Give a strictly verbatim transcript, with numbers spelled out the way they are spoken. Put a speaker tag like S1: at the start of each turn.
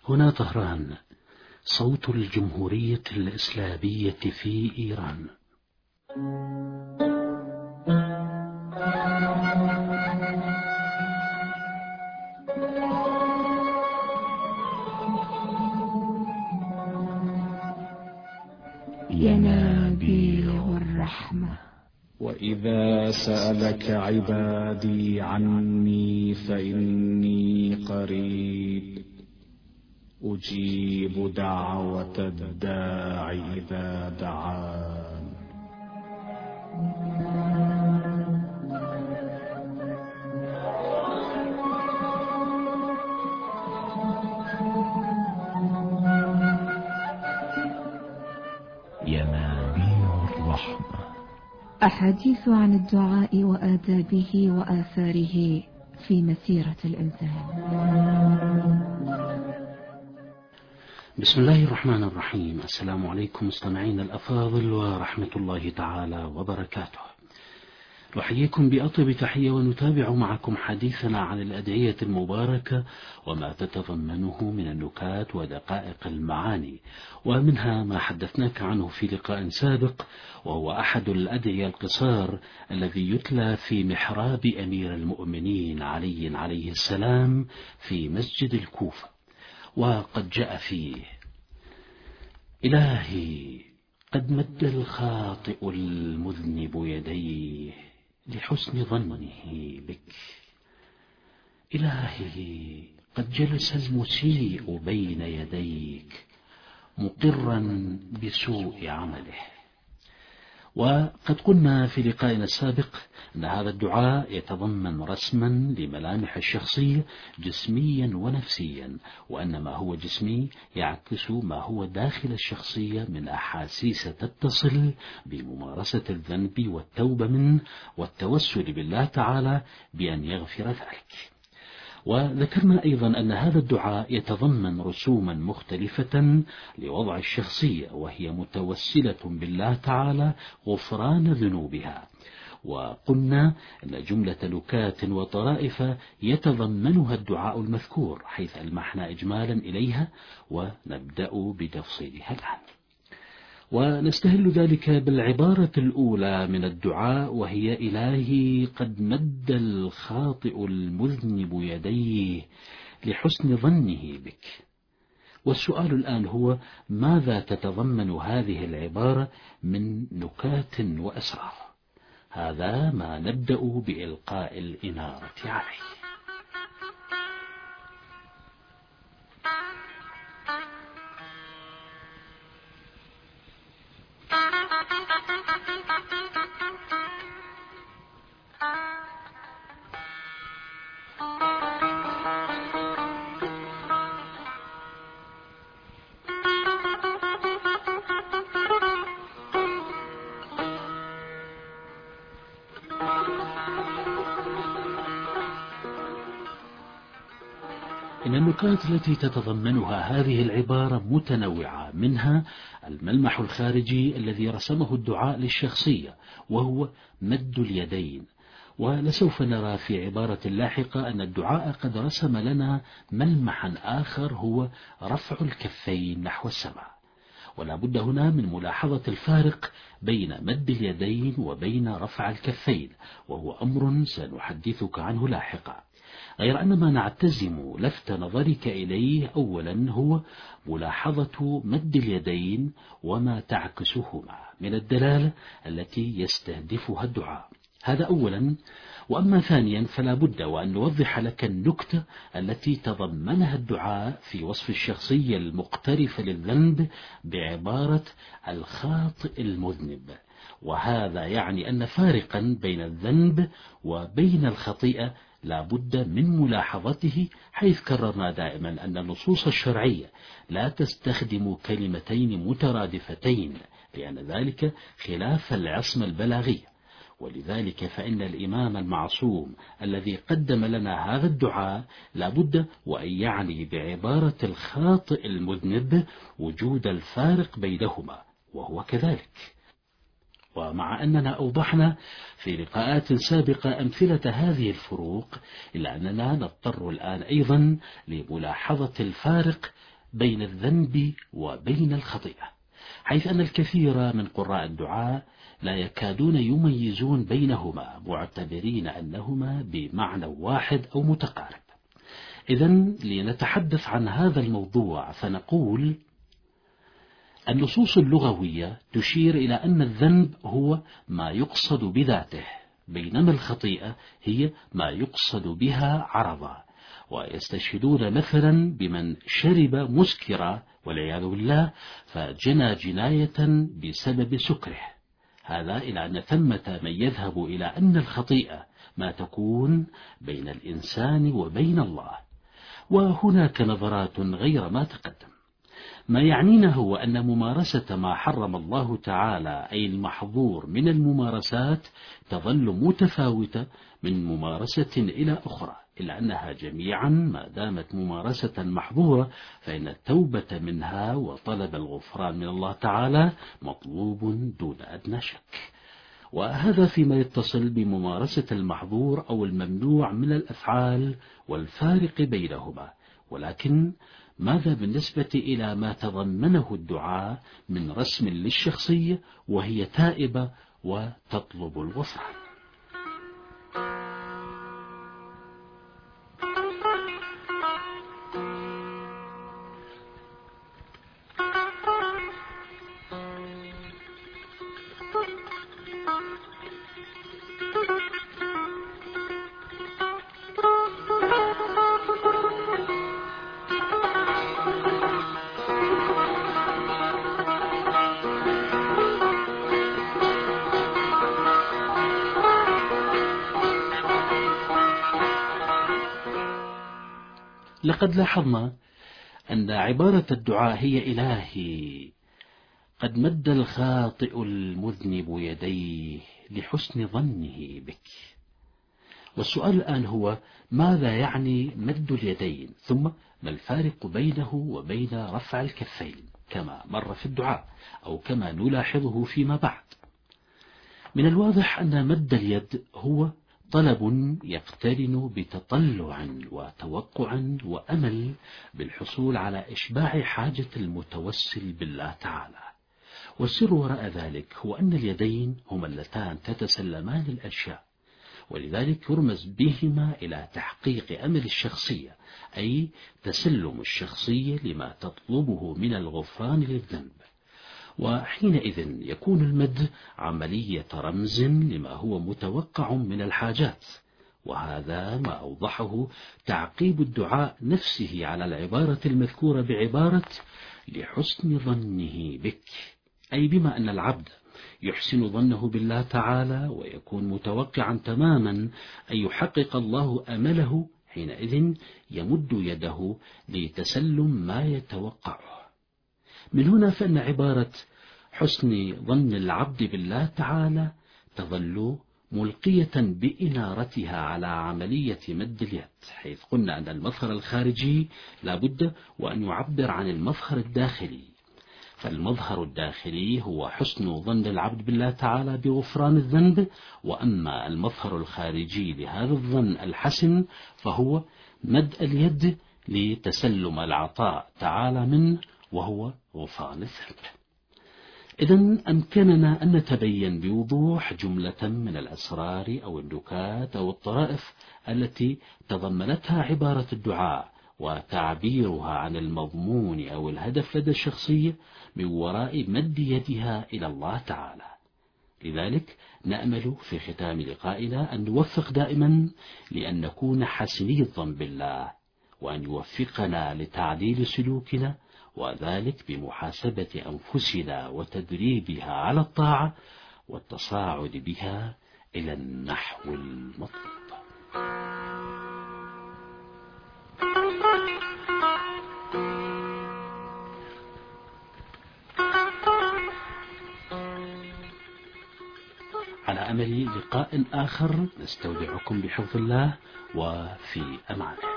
S1: هنا طهران، صوت الجمهورية الإسلامية في إيران.
S2: ينابيع الرحمة.
S3: وإذا سألك عبادي عني فإني قريب أجيب دعوة الداع إذا دعان.
S2: ينابيع الرحمة. أحاديث عن الدعاء وآدابه وآثاره في مسيرة الإنسان.
S1: بسم الله الرحمن الرحيم. السلام عليكم مستمعين الأفاضل ورحمة الله تعالى وبركاته. نحييكم بأطيب تحية ونتابع معكم حديثنا عن الأدعية المباركة وما تتضمنه من النكات ودقائق المعاني، ومنها ما حدثناك عنه في لقاء سابق، وهو أحد الأدعية القصار الذي يتلى في محراب أمير المؤمنين علي عليه السلام في مسجد الكوفة، وقد جاء فيه: إلهي قد مد الخاطئ المذنب يديه لحسن ظنه بك. إلهي قد جلس المسيء بين يديك مقرا بسوء عمله. وقد قلنا في لقائنا السابق أن هذا الدعاء يتضمن رسما لملامح الشخصية جسميا ونفسيا، وأن ما هو جسمي يعكس ما هو داخل الشخصية من أحاسيس تتصل بممارسة الذنب والتوبة منه والتوسل بالله تعالى بأن يغفر ذلك. وذكرنا أيضا أن هذا الدعاء يتضمن رسوما مختلفة لوضع الشخصية، وهي متوسلة بالله تعالى غفران ذنوبها. وقلنا أن جملة نكات وطرائف يتضمنها الدعاء المذكور، حيث ألمحنا إجمالا إليها، ونبدأ بتفصيلها الآن. ونستهل ذلك بالعبارة الأولى من الدعاء، وهي: إلهي قد مد الخاطئ المذنب يديه لحسن ظنه بك. والسؤال الآن هو: ماذا تتضمن هذه العبارة من نكات وأسرار؟ هذا ما نبدأ بإلقاء الإنارة عليه. إن النكات التي تتضمنها هذه العبارة متنوعة، منها الملمح الخارجي الذي رسمه الدعاء للشخصية، وهو مد اليدين. ولسوف نرى في عبارة لاحقة أن الدعاء قد رسم لنا ملمحا آخر، هو رفع الكفين نحو السماء. ولا بد هنا من ملاحظة الفارق بين مد اليدين وبين رفع الكفين، وهو أمر سنحدثك عنه لاحقا. غير أن ما نعتزم لفت نظرك إليه أولا هو ملاحظة مد اليدين وما تعكسهما من الدلالة التي يستهدفها الدعاء. هذا أولا. وأما ثانيا فلا بد وأن نوضح لك النكتة التي تضمنها الدعاء في وصف الشخصية المقترفة للذنب بعبارة الخاطئ المذنب. وهذا يعني أن فارقا بين الذنب وبين الخطيئة لا بد من ملاحظته، حيث كررنا دائما أن النصوص الشرعية لا تستخدم كلمتين مترادفتين، لأن ذلك خلاف العصمة البلاغية. ولذلك فإن الإمام المعصوم الذي قدم لنا هذا الدعاء لا بد وأن يعني بعبارة الخاطئ المذنب وجود الفارق بينهما، وهو كذلك. ومع أننا أوضحنا في لقاءات سابقة أمثلة هذه الفروق، إلا أننا نضطر الآن أيضا لملاحظة الفارق بين الذنب وبين الخطيئة، حيث أن الكثير من قراء الدعاء لا يكادون يميزون بينهما، معتبرين أنهما بمعنى واحد أو متقارب. إذن لنتحدث عن هذا الموضوع فنقول النصوص اللغوية تشير إلى أن الذنب هو ما يقصد بذاته، بينما الخطيئة هي ما يقصد بها عرضا. ويستشهدون مثلا بمن شرب مسكرا والعياذ بالله فجنى جناية بسبب سكره، هذا إلى أن ثمة من يذهب إلى أن الخطيئة ما تكون بين الإنسان وبين الله. وهناك نظرات غير ما تقدم. ما يعنينا هو أن ممارسة ما حرم الله تعالى أي المحظور من الممارسات تظل متفاوتة من ممارسة إلى أخرى، إلا أنها جميعا ما دامت ممارسة محظورة فإن التوبة منها وطلب الغفران من الله تعالى مطلوب دون أدنى شك. وهذا فيما يتصل بممارسة المحظور أو الممنوع من الأفعال والفارق بينهما. ولكن ماذا بالنسبة إلى ما تضمنه الدعاء من رسم للشخصية وهي تائبة وتطلب الغفران؟ لقد لاحظنا أن عبارة الدعاء هي إلهي قد مد الخاطئ المذنب يديه لحسن ظنه بك. والسؤال الآن هو ماذا يعني مد اليدين، ثم ما الفارق بينه وبين رفع الكفين كما مر في الدعاء أو كما نلاحظه فيما بعد؟ من الواضح أن مد اليد هو طلب يقترن بتطلع وتوقع وأمل بالحصول على إشباع حاجة المتوسل بالله تعالى. والسر وراء ذلك هو أن اليدين هما اللتان تتسلمان الأشياء، ولذلك يرمز بهما إلى تحقيق أمل الشخصية، أي تسلم الشخصية لما تطلبه من الغفران للذنب. وحينئذ يكون المد عملية رمز لما هو متوقع من الحاجات، وهذا ما أوضحه تعقيب الدعاء نفسه على العبارة المذكورة بعبارة لحسن ظنه بك، أي بما أن العبد يحسن ظنه بالله تعالى ويكون متوقعا تماما أن يحقق الله أمله، حينئذ يمد يده لتسلم ما يتوقعه. من هنا فإن عبارة حسن ظن العبد بالله تعالى تظل ملقية بإنارتها على عملية مد اليد، حيث قلنا أن المظهر الخارجي لابد وأن يعبر عن المظهر الداخلي. فالمظهر الداخلي هو حسن ظن العبد بالله تعالى بغفران الذنب، وأما المظهر الخارجي لهذا الظن الحسن فهو مد اليد لتسلم العطاء تعالى منه وهو غفران الذنب. إذن أمكننا أن نتبين بوضوح جملة من الأسرار أو النكات أو الطرائف التي تضمنتها عبارة الدعاء وتعبيرها عن المضمون أو الهدف لدى الشخصية من وراء مد يدها إلى الله تعالى. لذلك نأمل في ختام لقائنا أن نوفق دائما لأن نكون حسني الظن بالله، وأن يوفقنا لتعديل سلوكنا، وذلك بمحاسبة أنفسنا وتدريبها على الطاعة والتصاعد بها إلى النحو المطلوب. على أمل لقاء آخر نستودعكم بحفظ الله وفي أمانه.